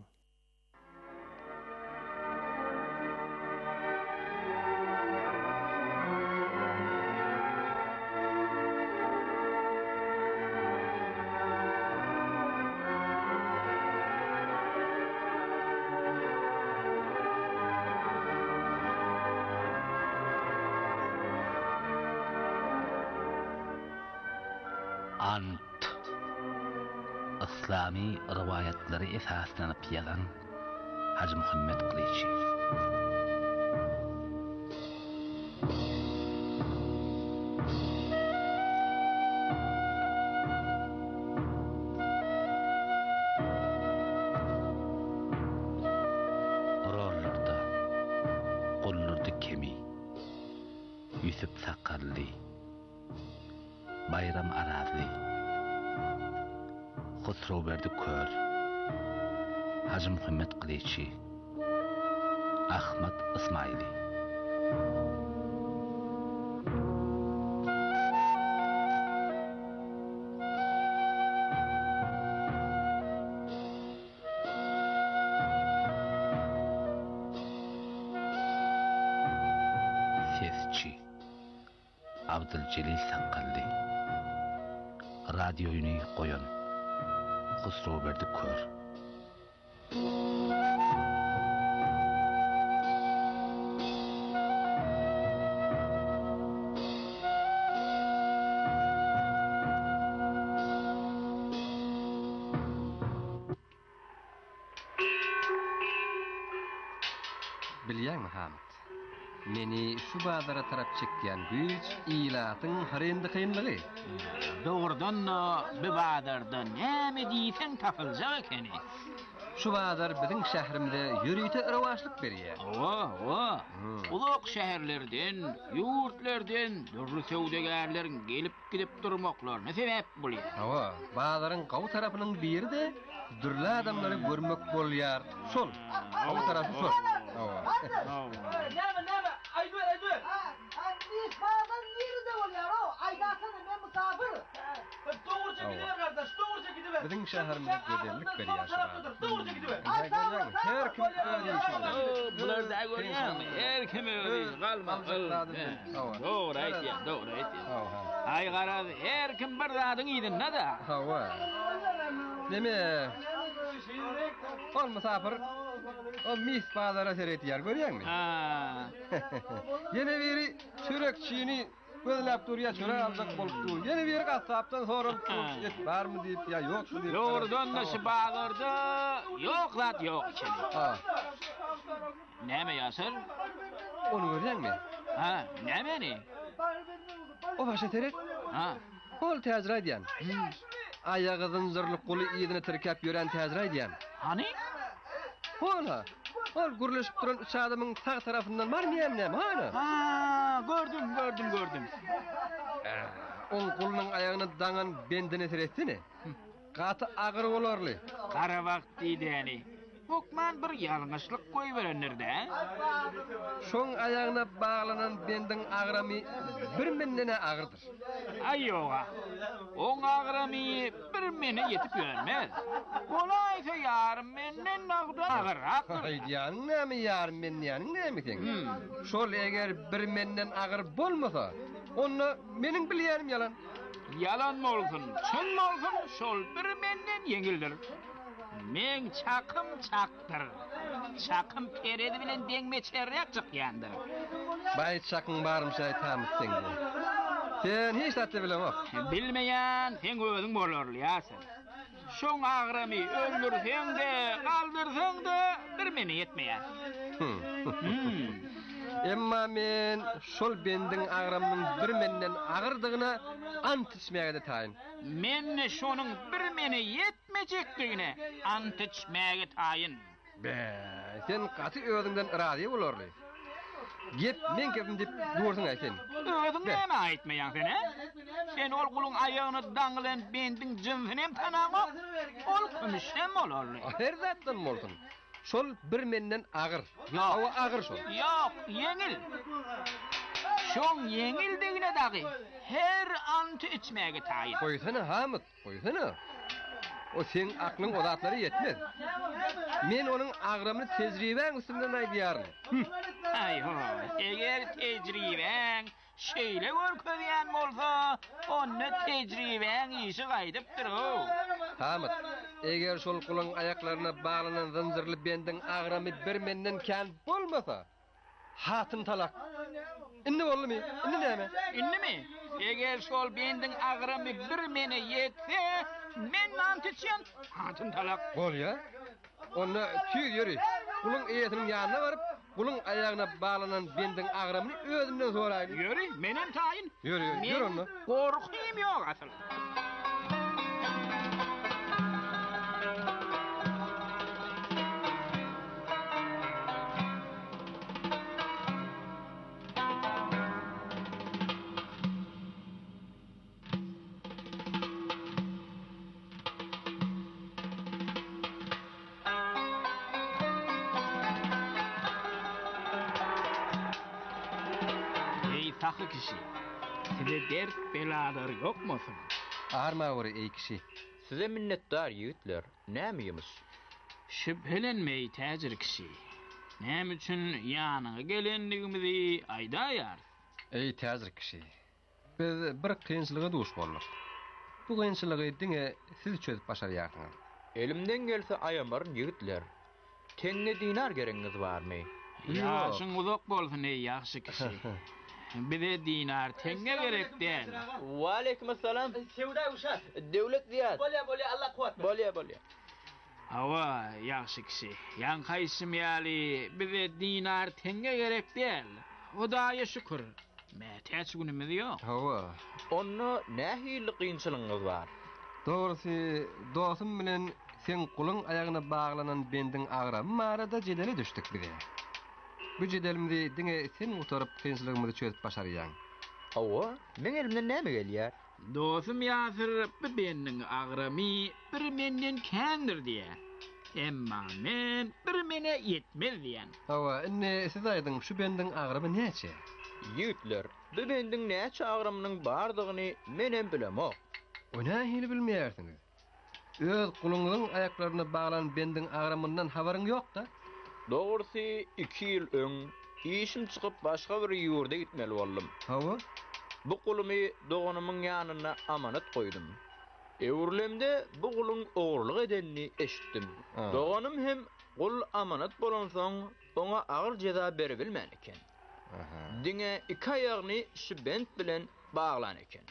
Ant İslami rivayetleri esaslanıp yazan Hacı Muhammed Kılıççı. Orallarda, kollarda kemi, Yusuf Sakalli, Bayram Arazli, Husrowberdi Kör, Hacı Muhammed Kılıççı, Ahmet İsmaili. Sesçi, Abdülcelil Sakalli. Radyoyunu koyan Husrowberdi Kör. Bilýän Muhammed, meni şu bazara tarap çekýän güýç ilatyň harendi kynlygy. Doğrudan bir badardan näme diýsen tapyljak ekeni. Şu bazar biziň şäherimde ýürüýte rewaçlyk berýär. Owa, owa. Ulak şäherlerden, ýurtlardan dürli söwdegärleriň gelip gidip durmaklaryna sebäp bolýar. Owa, bazaryň gaw tarapynyň biri de dürli adamlary görmek bolýar. Şol, gaw tarapy şol. Owa. Näme näme? Aýdur, aýdur. Annis badan nerede bolýar o? Aýdarsana men musafir. Doğruca gidiver kardeş, doğruca gidiver. Biziň şäherimde göderlik berýär şu bazar. Doğruca gidiver. Her kim öýüş bolar. Bular da görýärmi? Her kim öýüş, galma. Doğru aýtýar, doğru aýtýar. Ay garaz, her kim bir zadyň ýedinde da. Hawa. Deme. Ol musafir. O mis bazara seretýär, görýärmi? Ha. Yine biri çörekçiğini gözläp durýar, çörek aldak bolupdy. Yine biri gassapdan soralyp et barmy diýip, ya ýokmy diýip. Doğrudan da şu bagyrda ýok zat ýok içinde. Ha. Näme ýasır? Onu görýärmi? Ha, nämeni? O başa terek. Ha. Ol täzir aýdýan. Ayağı zynjyrly guly ýedine tirkep ýören täzir aýdýan. Hani? Ola. Ol guruluşyp duran üç adamyň sag tarapyndan barmy näme? Hana? Ha, gördüm, gördüm, gördüm. Ol gulunyň aýagyny daňan bendine seretdini. Gaty agyr bolarly. Kara wagt diýdeni. Hukman bir ýalňyşlyk goýberenlerde. Şoň aýagyna baglanan bendin agramy bir mendene agyrdyr. Ay yoga. Oň agramy bir meni ýetip ýörmez. Olaýsa ýarym menden nagda agyrak. Aýdýan näme ýarym menden näme sen? Şol eger bir menden agyr bolmasa, onu meniň bilýärim ýalan. Yalan bolsun, çyn bolsun, şol bir menden ýeňildir. Men çakım çakdır. Çakım peredi bilen deňme çerrek çykýandyr. Baý çakyn barmşa tamyň bu. Sen hiç tatly bilemok. Bilmeýän sen özüň bolarly ýasyn. Şoň agramy öldürseň de, galdyrsaň da bir meni ýetmeýär. Emma men şol bendin agramyň bir menden agyrdygyna ant içmäge de taýyn. Men şonuň bir meni ýetmejekdigine ant içmäge taýyn. Be, sen gaty özüňden razy bolarly. Gep men gepim dip dursun ayten. Özüň näme aýtmaýan sen, he? Sen ol guluň aýagyny daňylan bendin jynsynam tanaňa, ol kümüşden bolar. Her zatdan bolsun. Şol bir menden agyr. Ýok, o agyr şol. Ýok, yeňil. Şoň yeňil degine dagy her anty içmäge taýyn. Koýsana Hamid, koýsana. O sen aklyň o zatlary yetmez. Men onuň agramyny tejribeň üstünden aýdýarym. Ayho, eger tejribeň şeýle görkezýän bolsa, onu tejribeň işi gaýdyp durur. Hamid, eger şol kuluň aýaklaryna baglanan zynjirli bendin agramy bir menden kän bolmasa, hatym talak. Indi bolmy? Indi näme? Indimi? Eger şol bendin agramy bir mene yetse, men nantyçyn hatym talak. Bol ya. Onu tüy yürü. Kuluň eýetiniň ýanyna baryp, kuluň aýagyna baglanan bendin agramyny özümden soraýyn. Yürü, menem taýyn. Yürü, yürü onu. Gorkym ýok asyl. Takı kişi, size dert belalar yok musun? Arma wary ey kişi. Size minnetdar yiğitler, nämeýimiş? Şüphelenmeyi täzir kişi. Näme üçin ýanyňa gelendigimizi aýdaýar? Ey täzir kişi. Biz bir kynçylyga duş boldyk. Bu kynçylygy diňe siz çözüp başarýarsyňyz. Elimden gelse aýamaryn yiğitler. Teňne dinar gereňiz barmy? Ýaşyň uzak bolsun ey ýaxşy kişi. Bize dinar tenge gerek değil. Wa aleykum assalam. Sevda uşak. Devlet ziyad. Bolya bolya Allah kuvat. Bolya bolya. Hava yaxşı kişi. Yan kaysım yali bize dinar tenge gerek değil. Hudaya şükür. Mätäç günümüz yok. Hawa. Onu nähili kynçylygyňyz bar? Dogrusy, dostum bilen sen kuluň aýagyna baglanan bendin agramy marada jedele düşdik bize. Bu jedelimdi diňe sen oturup kynçylygymyzy çözüp başarýan. Hawa, men elimden näme gelýär? Dostum ýasyr bir bendin agramy bir menden kändir diye. Emma men bir mene yetmez diýen. Hawa, inne siz aýdyň şu bendin agramy näçe? Yiğitler, bu bendin näçe agramynyň bardygyny menem bilemok. O nähili bilmeýärsiňiz? Öz kuluňyň aýaklaryna baglan bendin agramyndan habaryň ýok da. Dogrusy iki ýyl öň işim çykyp başga bir ýurde gitmeli boldum. Hawa? Bu kulumy doganymyň ýanyna amanat goýdum. Ewurlemde bu gulun oğurluk edenini eşitdim. Doganım hem gul amanat bolan soň oňa agyr jeza berebilmän eken. Diňe iki aýagyny şibent bilen baglan eken.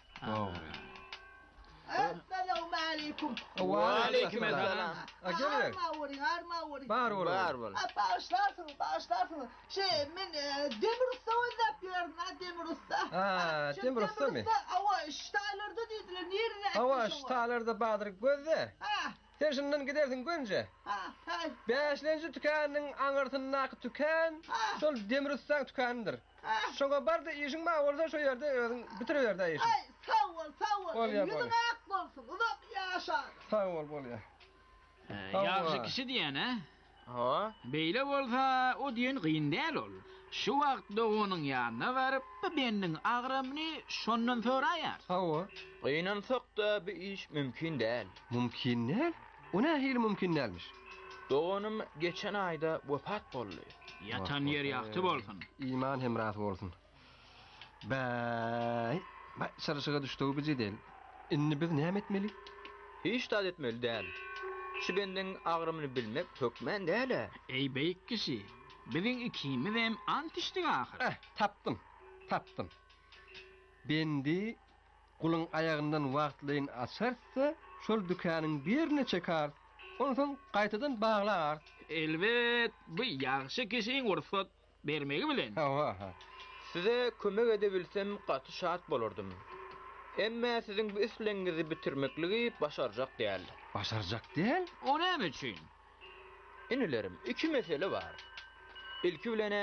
Assalamu aleykum. Wa aleykum assalam. Ageler. Arma wori, arma wori. Bar wori. Bar bol. Bağışlarsın, bağışlarsın. Şey, men demir usta oýlap ýerdin, ha demir usta. Ha, demir usta mı? Awa, ştaýlarda diýdiler, nerede? Hawa, ştaýlarda badyr gözde. Ha. Sen şundan gidersin gönce. Ha, ha. Beşlenji tükanyň aňyrtyndaky tükan, şol demir ustaň tükanydyr. Şoňa barda işiň bar bolsa şo ýerde özüň bitirýärdi işi. Ay, sağ ol, sağ ol. Bolýa, Ýüzüň bolýa. ak bolsun, uzak ýaşa. Sağ ol bolýa. Yaxşı kişi diýen, he? Ha? Beýle bolsa, o diýen gyn däl ol. Şu wagtda onuň ýanyna baryp, bendin agramyny şondan soraýar. Hawa, Gynansak da bu iş mümkin däl. mümkin näl? O nähili mümkin nälmiş? Doganım geçen ayda wefat boldy. Yatan yer ýakty bolsun. İman hemrat bolsun. Bäy, bäy sarışyga düşdi bu jedel. Inni biz näme etmeli? Hiç dat etmeli däl. Şu bendin agramyny bilmek hökmen däl. Ey beýik kişi, biziň ikimiz hem antişdik ahir. Eh, tapdym. Tapdym. Bendi kuluň aýagyndan wagtlaýyn açarsa, şol dükanyň bir neçe kart, ondan gaýtadan baglar. Elbet, bu yaxşı kişiň ursat bermegi bilen. Hawa. Size kömek edebilsem gaty şat bolurdum. Emme siziň bu isleňizi bitirmekligi başarjak däl. Başarjak däl? O näme üçin? Inilerim, iki mesele var. İlki bilene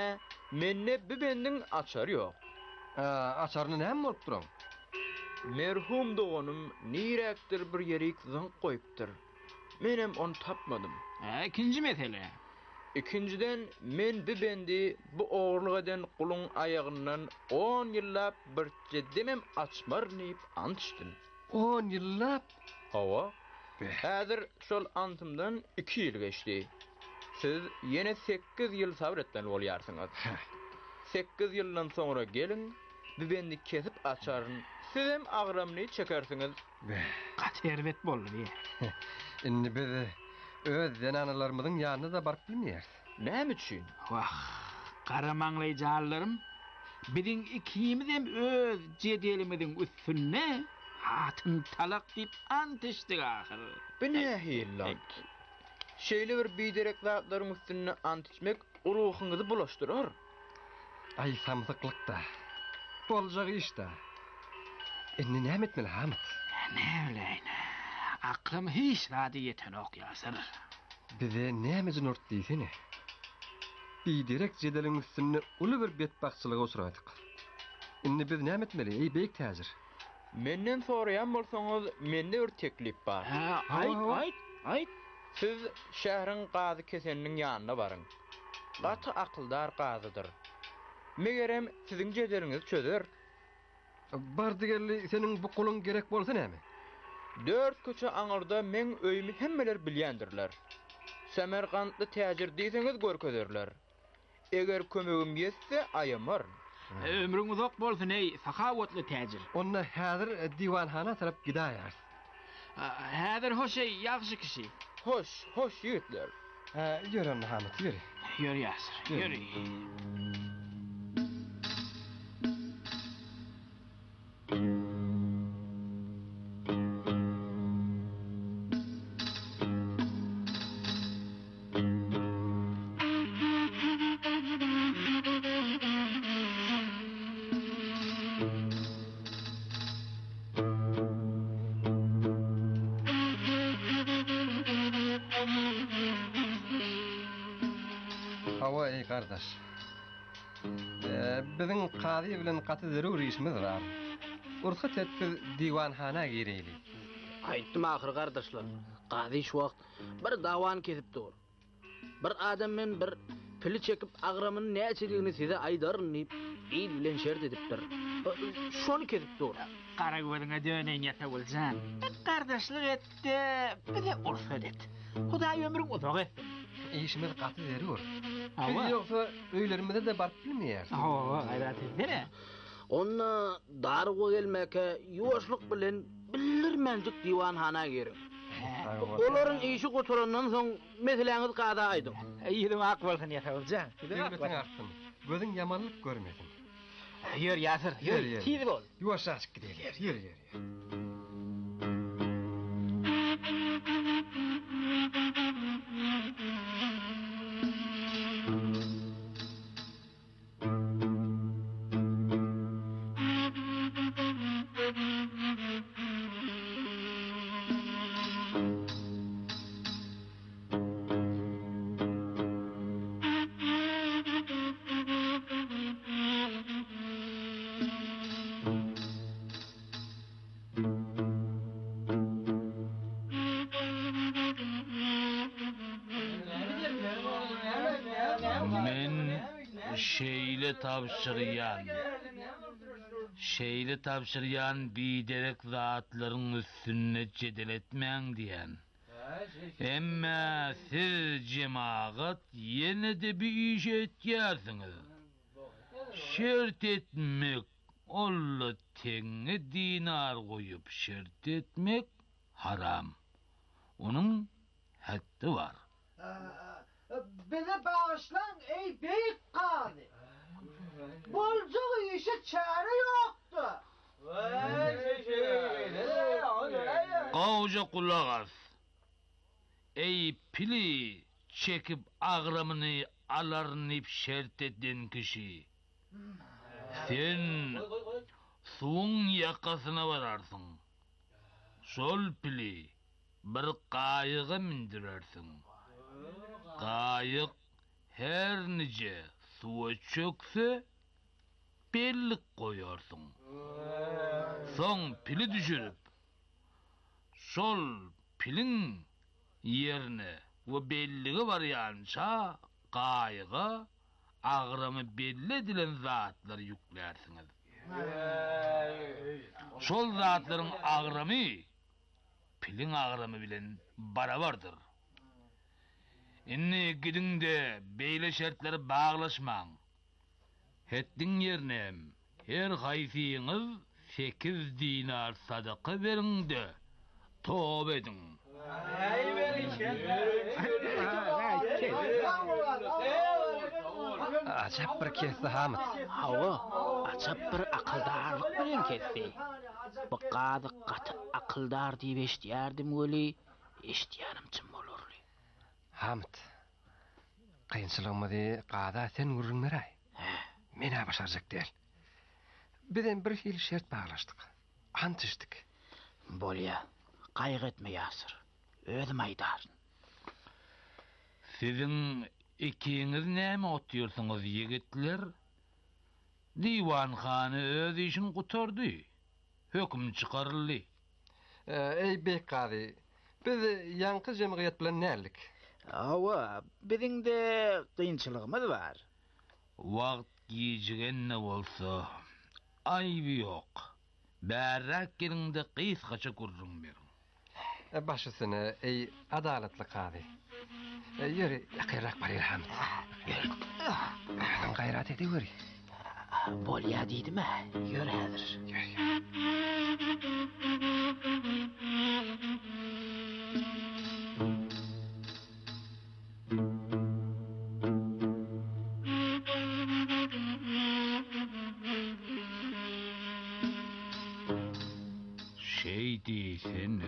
Menne bir bendin açar yok. Açarını näme bolup duran? Merhum doğanım nirektir bir yerik zın koyuptur. Menem onu tapmadım. Ha, ikinci mesele. İkinciden men bir bendi bu oğurluq eden kulun ayağından on yıllap bir ceddemem açmar neyip antıştım. on yıllap? Hava. Häzir şol antımdan iki yıl geçti. Siz yine sekiz yıl sabretmeli bolýarsyňyz. sekiz yıldan sonra gelin, bir bendi kesip açarın. Siz hem agramny çekersiňiz. Gaterwet boldy diye. Indi biz öz zenanalarymyzyň ýanyna da baryp bilmeýäris. Näme üçin? Wah, garamaňlaýjarlarym, biziň ikimiz hem öz jedelimiziň üstüne hatyn talak diýip antışdyk ahyr. Bu ne hillant? Şeýle bir biderek zatlaryň üstüne ant içmek ruhuňyzy bulaşdyrar. Ay samsıklykda. Boljak iş da. Indi näme etmeli Hamit? Ne bileýin. Aklym hiç rady ýeten ok ýasir. Bize näme üçin örtdiýseni? Biderek jedeliň üstüne uly bir betbakçylyga uçradyk. Indi biz näme etmeli? Ey beýik täzir. Menden soraýan bolsaňyz, mende bir teklip bar. Ha, aýt, aýt, aýt. Siz şähriň gazy keseniniň ýanyna baryň. Gaty akyldar gazydyr. Megerem siziň jedeliňiz çözer. Bardygelli seniň bu kulun gerek bolsa näme? Dört köçe aňyrda men öýümi hemmeler bilýändirler. Semergantly täjir diýseňiz görkezerler. Eger kömegim ýetse aýamar. Ömrüň uzak bolsun ey sahawatly täjir. Onda häzir diwanhana tarap gidaýar. Häzir hoşy ýagşy kişi. Hoş, hoş ýigitler. Ha, ýören Hamit, ýöri. Ýöri ýasir, ýöri. Hawa ey kardeş. Eee biziň qady bilen gaty zerur işimiz bar. Ursa tetkiz diwanhana gireyli. Aýtdym ahir gardaşlar. Qady şu wagt bir dawan kesip dur. Bir adam men bir pili çekip agramyny näçeligini size aýdaryn diýip ýyl bilen şert edipdir. Şonu kesip dur. Qara gözüňe dönen ýata bolsan. Gardaşlyk etdi, bize urfa et. Hudaý ömrüň uzak etdi. İşimiz gaty zerur. Hawa. Biz ýoksa öýlerimizde de baryp bilmeýäris. Hawa, gaýrat edene. Onna daryga gelmeke ýuwaşlyk bilen bilirmenjik diwanhana girin. Olaryň işi goturandan soň meseleňiz gada aýdyň. Ýylyň ak bolsun ýata bolsan. Gelmeseň artyn. Gözüň yamanlyk görmesin. Ýör ýasir, ýör, tiz bol. Ýuwaşaşyk gideler. Ýür, ýür. Şeýle tapşyrýan. Şeýle tapşyrýan biderek zatlaryň üstüne jedel etmäň diýen. Emma siz jemaat ýene-de bir iş etýärsiňiz. Şert etmek, olla teňe dinar goýup şert etmek haram. Onuň haddi bar. Bize bağışlan ey beyik qadi. Bolcuk işe çare yoktu. Qawja kulak as. Ey pili çekip agramyny alarnyp şert eden kişi. Sen suň ýakasyna bararsyň. Şol pili bir qaýyga mindirersiň. Qaýyk her nice suwa çökse bellik koyarsın. Son pili düşürüp şol pilin yerine ve belliği var yança qayıga ağrımı belli edilen zatları yüklersiniz. Şol zatların ağrımı pilin ağrımı bilen barabardır. Inni gidin de beyle şertleri bağlaşman. Hettin yerine her hayfiyiniz sekiz dinar sadaka verin de tövbe edin. Acap bir kesti Hamit. Hawa, acap bir akıldarlık bilen kesti. Bu qadı qatı akıldar diýip eşdiýärdim öli, eşdiýänim çym bolurly. Hamit. Kıyınçılığımızı qada sen vurunmaray. Mena başaracak değil. Bizden bir hil şert bağlaştık. Ant içtik. Bolya, qayğy etme Yasir. Özüm aydarın. Sizin ikiniz näme otýarsyňyz yigitler? Diwanhany öz işini gutardy. Höküm çıkarıldy. Ey bek qadi, biz ýanky jemgyýet bilen nälik? Awa, biziň de kynçylygymyz bar. Wagt giýjigenne bolsa, aýby ýok. Bärak gelinde qysgaça gurrun berin. Başysyny ey adalatly qadi. Ýöri ýakyrrak baryr Hamit. Ýöri. Adam gaýrat edi ýöri. Bolya diýdimi? Ýöri häzir. Şey diýsen,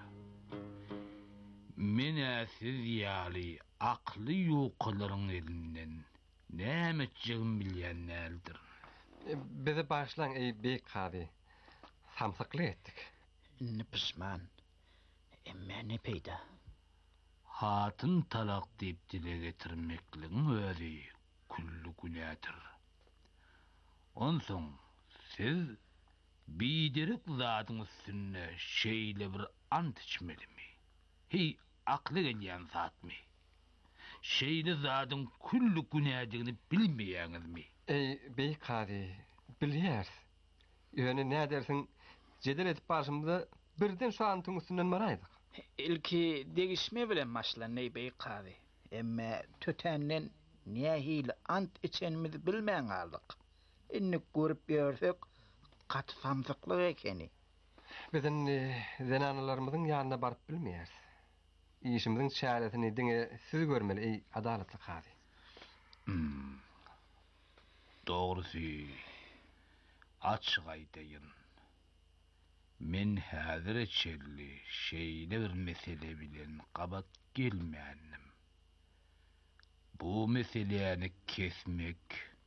mene siz ýaly akly ýoklaryň elinden näme etjegim bilýän näldir. Bizi başlaň ey bek qadi. Samsakly etdik. Ne pişman. Emme ne peýda. Hatyn talak diýip dile getirmekligiň özi kullu günädir. Onsoň siz bidirik zadyň üstüne şeýle bir ant içmelimi? Hey, akly gelýän zatmy? Şeýle zadyň kullu günädigini bilmeýäňizmi? Ey bey qadi, bilýärs. Ýöne nä dersiň, jedel etip başymda birden şu antyň üstünden maraýdyk. Ilki degişme bilen başlan ey bey qadi. Emme tötenden näe hili ant içenimizi bilmeň aldyk. Inni görüp görsek gat samsyklyk ekeni. Bizden zenanalarymyzyň ýanyna baryp bilmeýärs. İşimizin çaresini diňe siz görmeli ey adalatly qadi. Hmm. Doğrusy açyk aýdaýyn. Men häzir çelli şeýle bir mesele bilen gabat gelmändim. Bu meseleni kesmek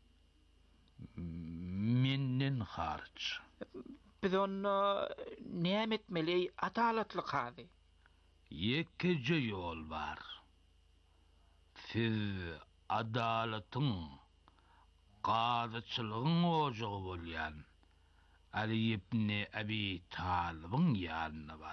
menden harç. Biz onu näme etmeli ey adalatly qadi? Yekece yol var. Siz adalatyň, qadyçylygyň ojagy bolýan Ali ibn Abi Talib'in ýanyna bar.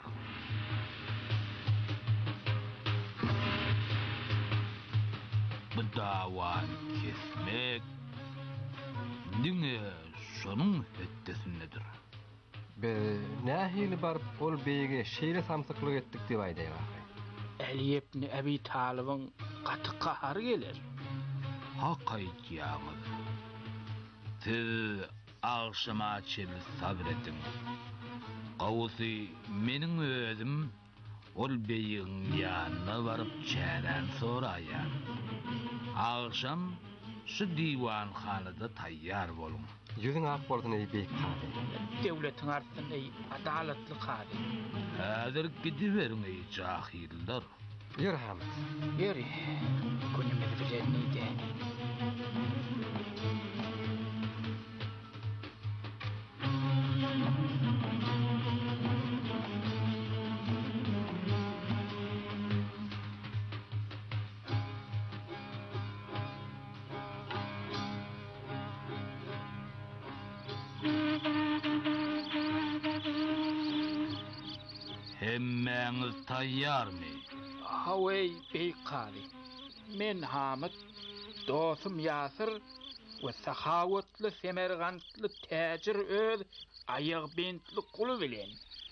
Bu dawan kesmek diňe şonuň hetdesindedir. Be nähili baryp ol beýge şeýle samsyklyk etdik diýip aýdaýar. Ali ibn Abi Talib'in gaty qahary gelir. Hak aýtýaňyz. Siz agşama çel sabredin. Gawsy meniň özüm ol beýiň ýanyna baryp çären soraýar. Agşam şu diwanhanada taýýar bolun. Yüzün ak bolsun ey bek qadi. Dewletiň artyn ey adalatly qadi. Häzir gidiberin ey jahillar. Ýür Hamit. Ýüri. Günümiz bilen nide. Hemmeňiz taýýarmy? Hawey beýkady. Men Hamid, dostum Yasir we sahawatly Semergantly täjir öz aýyg bentli kuly bilen.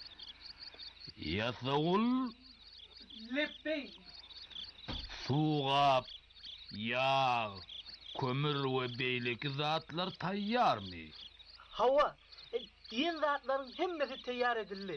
Ýasagul Leppey. Suğap, yağ, kömür we beýleki zatlar taýýarmy? Hawa, diýen zatlaryň hemmesi taýýar edildi.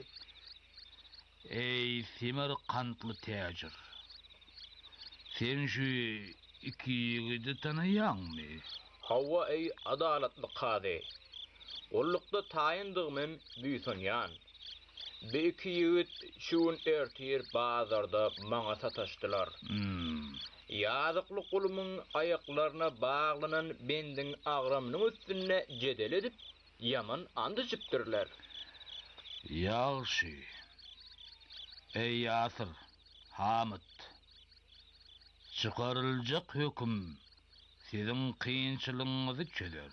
Ey Semergantly täjir. Sen şu iki ýigidi tanaýarmy? Hawa ey adalatly qady. Gollukda taýyndygmym büýsünýän. Bu iki ýigit şuň ertir bazarda maňa sataşdylar. Hmm. Ýazykly kulumyň aýaklaryna baglanan bendiň agramynyň üstüne jedel edip ýaman andy jypdyrlar. Ýagşy. Ey Yasir, Hamid. Çıkarıljak höküm sizin kıyınçılığınızı çözer.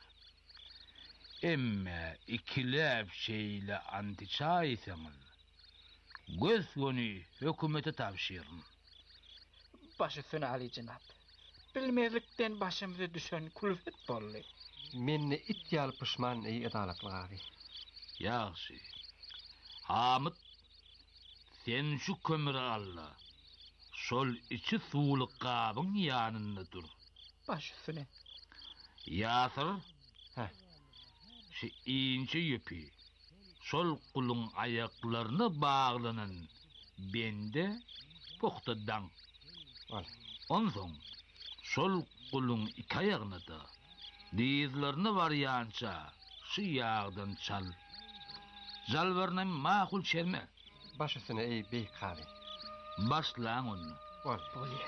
Emme ikiläp şeýle antiça aýsaňyz, göz göni hökümete tapşyryn. Baş üstüne Ali Cenap. Bilmezlikden başımıza düşen kulfet boldy. Menne it ýaly pişman ey adalatly gary. Ýagşy. Hamid, sen şu kömüri alla. Şol içi suwly gabyň ýanynda dur. Baş üstüne. Yasir, Heh. şu inçe ýöpi. Şol kuluň aýaklaryna baglanan bende puhtadan. Al. Onsoň şol kuluň iki aýagyna da dizlerini barýança şu ýagdan çal. Jalbarny makul çerme. Baş üstüne ey beýkady. Başlaň onu. Ol. Bolýar.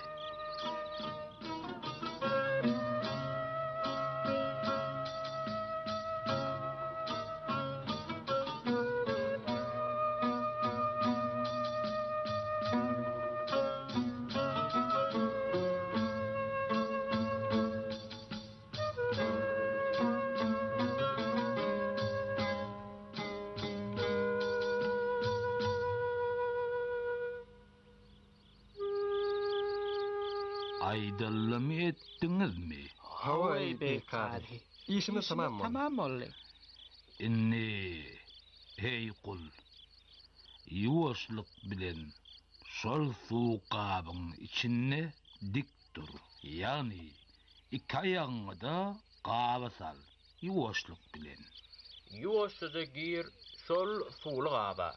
Aydallamy etdiňizmi? Hawa ey beýkady. İşimiz tamam mı? Tamam boldy. Inni hey kul. Ýuwaşlyk bilen şol suw gabyň içinde dik dur. Ýani iki aýagyňa da gaba sal. Ýuwaşlyk bilen. Ýuwaşlygy gir şol suwly gaba.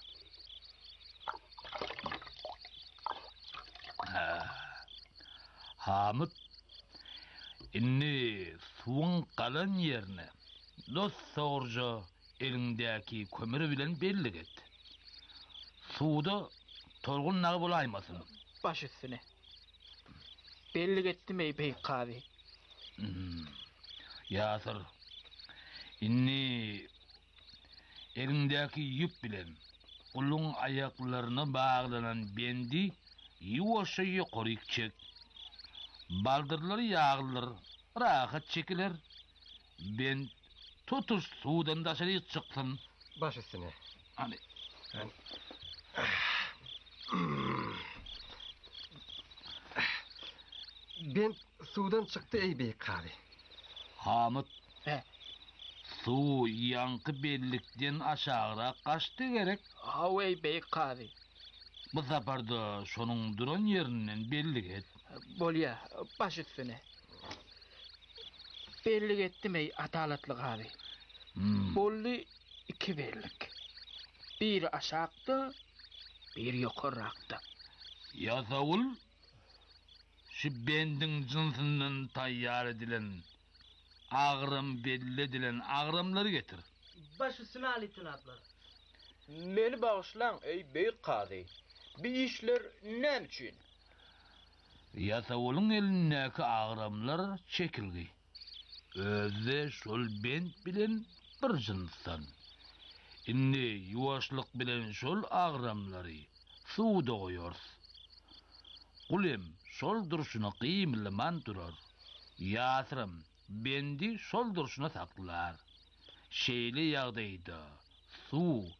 Hamid, inni suwun qalan ýerine dost sorja elindäki kömür bilen bellik et. Suwda torgun nagy bolaýmasyn. Baş üstüne. Belli etdim ey beýkady. Hmm. Yasir, inni elindäki ýüp bilen uluň aýaklaryna baglanan bendi ýuwaşy ýokary çek. Baldırları yağılır, rahat çekilir. Ben tutuş sudan daşarı çıksın. Baş üstüne. Hani. Yani. Ben sudan çıktı ey beýkady. Hamid. He. Su yankı bellikten aşağıra kaçtı gerek. Hawey beýkady. Bu zaparda şonun duran yerinden bellik et. Bolýar, baş üstüne. Belli etdim ey adalatly gary. Hmm. Bolly iki bellik. Bir aşağıda, bir ýokarrakda. Ýasawul, şu bendin jynsynyň taýýar edilen, agram belli edilen agramlary getir. Baş üstüne Ali Cenaplar. Meni bağışlan ey beýkady. Bu işler näme üçin? Ýasawulyň elindäki agramlar çekilgi. Özde şol bent bilen bir jynsdan. Indi ýuwaşlyk bilen şol agramlary suwda goýars. Kulem şol durşuna gymlyman durar. Ýasyrym bendi şol durşuna saklar. Şeýle ýagdaýda suw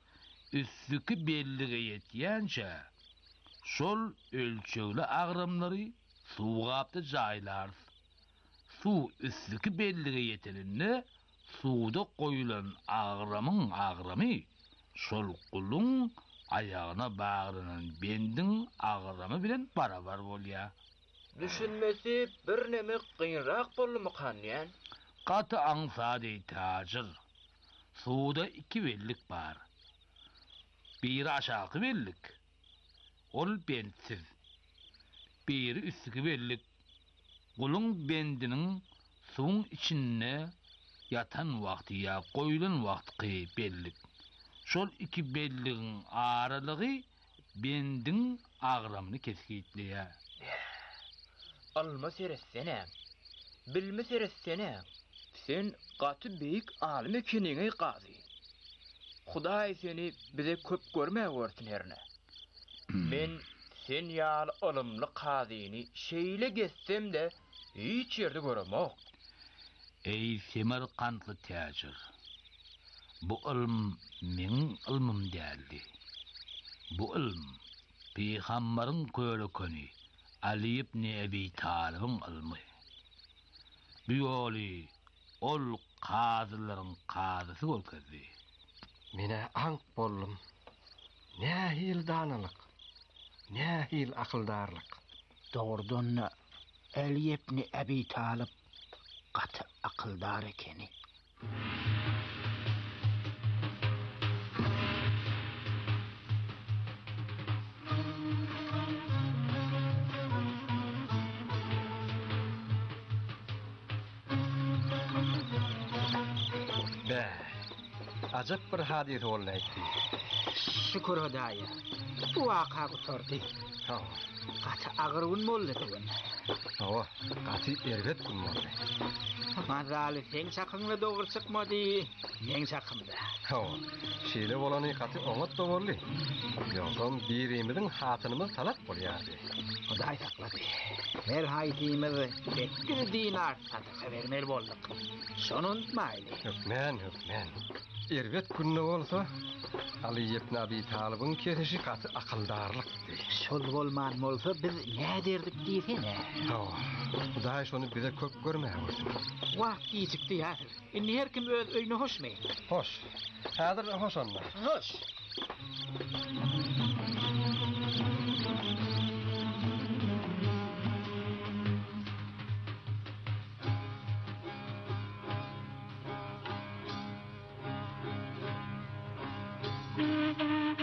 üssüki bellige yetýänçe şol ölçeğli agramlary suwgapda jaýlar. Su üssüki bellige yeteninne suwda goýulan agramyň agramy şol gulun ayagyna bagrynan bendin agramy bilen barabar bolýar. Düşünmesi bir neme gynrak bolmakan ýa. Gaty aňsady tajir. Suwda iki bellik bar. Biri aşağı bellik. Ol bensiz. Biri üstüki bellik. Gulun bendinin suwun içinde yatan wagty ya goýulan wagty bellik. Şol iki belligiň aralygy bendin agramyny kesgitleýär. Alma seressene. Bilme seressene. Sen gaty beýik alim ekeniňi gazy. Hudaý seni bize köp görmäge görtünerne. Men sen ýaly olumly gazyny şeýle getsem de hiç ýerde göremok. Ey Semerkantly täjir. Bu ilm meň ilmim däldi. Bu ilm Peýgambaryň körekeni Ali ibn Abi Talib'in ilmi. Bu ýoly ol qazylaryň qazysi bolkady. Mene ank bollum. Nähil danalyk, nähil akyldarlyk. Doğrudan Ali ibn Abi Talib gaty akyldar ekeni. Ajab bir hadis bolýardy. Şükür Hudaýa. Bu waka gutardy. Ha. Gaty agyryn boldy tugun. Ha, gaty erget boldy. Mazali sen çakynla dogry çykmady. Men çakymda. Ha. Şeýle bolany gaty oňat dogry. Ýogam birimiziň hatynymyz talat bolýardy. Hudaý saklady. Her haýtymyz bekir dinar sadaka bermeli boldyk. Şonu unutmaýly. Hökmen, hökmen. Erget günne bolsa, Ali ibn Abi Talib'in kesişi gaty akyldarlykdy. Şol bolman bolsa biz näme derdik diýsene? Ha. Hudaý şonu bize köp görmäge bolsun. Wagt ýitipdi ýa. Indi her kim öz öýüne hoşmy? Hoş. Häzir hoş onda. Hoş. Thank you.